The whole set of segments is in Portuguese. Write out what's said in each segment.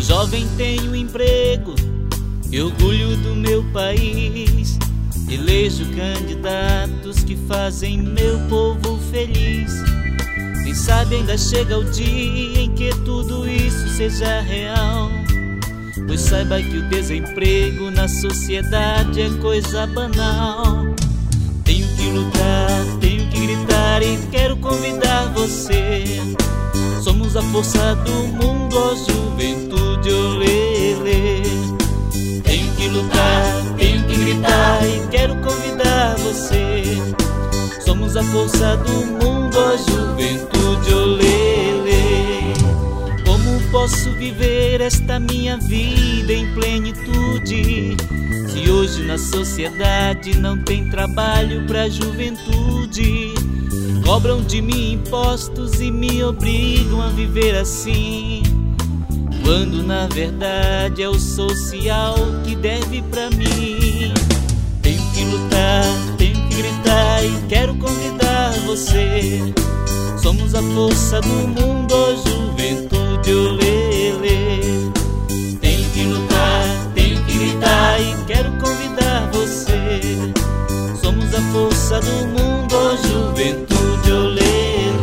jovem tenho emprego e orgulho do meu país. Elejo candidatos que fazem meu povo feliz. Quem sabe ainda chega o dia em que tudo isso seja real. Pois saiba que o desemprego na sociedade é coisa banal. Tenho que lutar, tenho que gritar e quero convidar você. Somos a força do mundo, ó juventude, olê, olê. Tenho que lutar, tenho que gritar e quero convidar você. Somos a força do mundo, ó juventude, olê, olê. Como posso viver esta minha vida em plenitude, se hoje na sociedade não tem trabalho pra juventude? Cobram de mim impostos e me obrigam a viver assim, quando na verdade é o social que deve pra mim. Tenho que lutar, tenho que gritar e quero convidar você. Somos a força do mundo, ó juventude, olê, olê. Tenho que lutar, tenho que gritar e quero convidar você. Somos a força do mundo, ó juventude, olê, olê.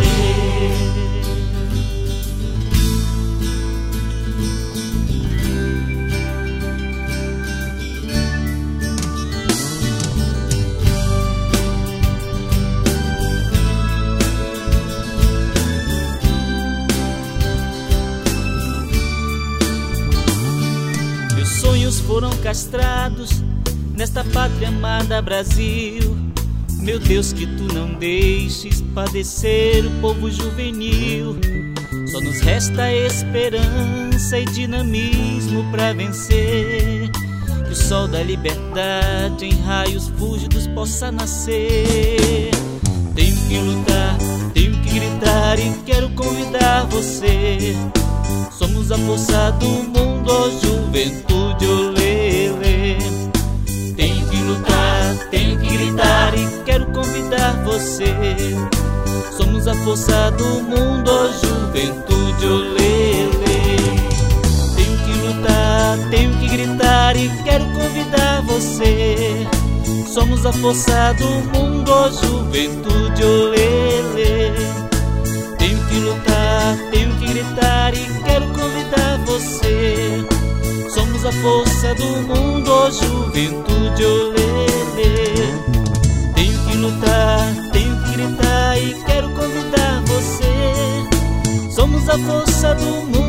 Meus sonhos foram castrados nesta pátria amada Brasil. Meu Deus, que tu não deixes padecer o povo juvenil. Só nos resta esperança e dinamismo pra vencer. Que o sol da liberdade em raios fúlgidos possa nascer. Tenho que lutar, tenho que gritar e quero convidar você. Somos a força do mundo, ó juventude, olê, olê. Tenho que lutar, tenho que gritar e quero convidar você. Somos a força do mundo, ó juventude, olê, olê. Tenho que lutar, tenho que gritar e quero convidar você. Somos a força do mundo, ó juventude, olê, olê. Tenho que lutar, tenho que gritar e quero convidar você. Somos a força do mundo, ó juventude, olê, olê. Tenho que lutar, tenho que gritar e quero convidar você. Somos a força do mundo.